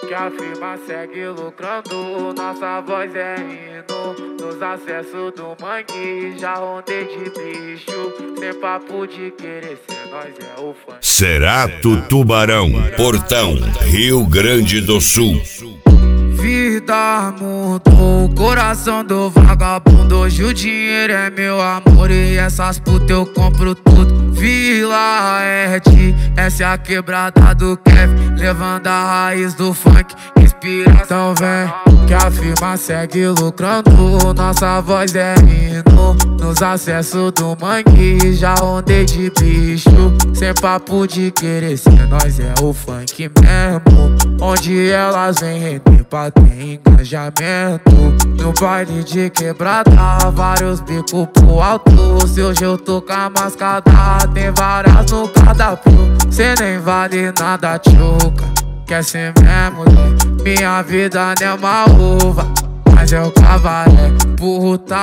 Que a firma segue lucrando, nossa voz é hino. Nos acessos do mangue, já rondei de bicho. Sem papo de querer ser, nós é o fã. Cerato Tubarão, Portão, Rio Grande do Sul. Vida mudou o coração do vagabundo. Hoje o dinheiro é meu amor e essas putas eu compro tudo. Vila Ed, essa é a quebrada do Kevin, levando a raiz do funk, inspiração vem. Que a firma segue lucrando, nossa voz é hino. Nos acessos do mangue, já rondei de bicho. Sem papo de querer ser, nós é o funk mesmo. Onde elas vêm render pra ter engajamento. No baile de quebrada, vários bicos pro alto. Se hoje eu tô com a mascada, tem várias no cardápio. Cê nem vale nada, tchuca, quer ser mesmo, né? Minha vida não é uma uva, mas eu cavaré puta.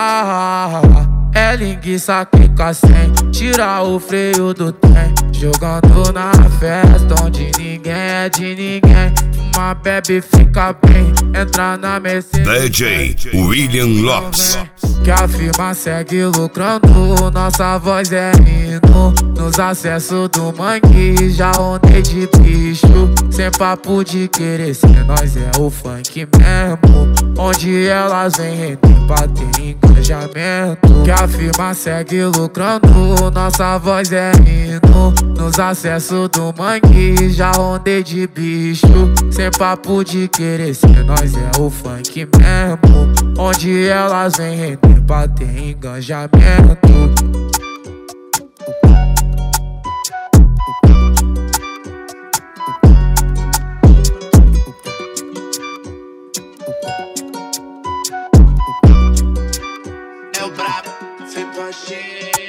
É linguiça que sem, tira o freio do trem. Jogando na festa onde ninguém é de ninguém. Uma bebe fica bem, entra na Mercedes. DJ William Lopes. Que a firma segue lucrando, nossa voz é hino. Nos acessos do mangue, já rondei de bicho. Sem papo de querer ser, nós é o funk mesmo. Onde elas vêm render pra ter engajamento. Que a firma segue lucrando, nossa voz é hino. Nos acessos do mangue, já rondei de bicho. Sem papo de querer ser, nós é o funk mesmo. Onde elas vêm render pra ter engajamento. É o brabo, 100%.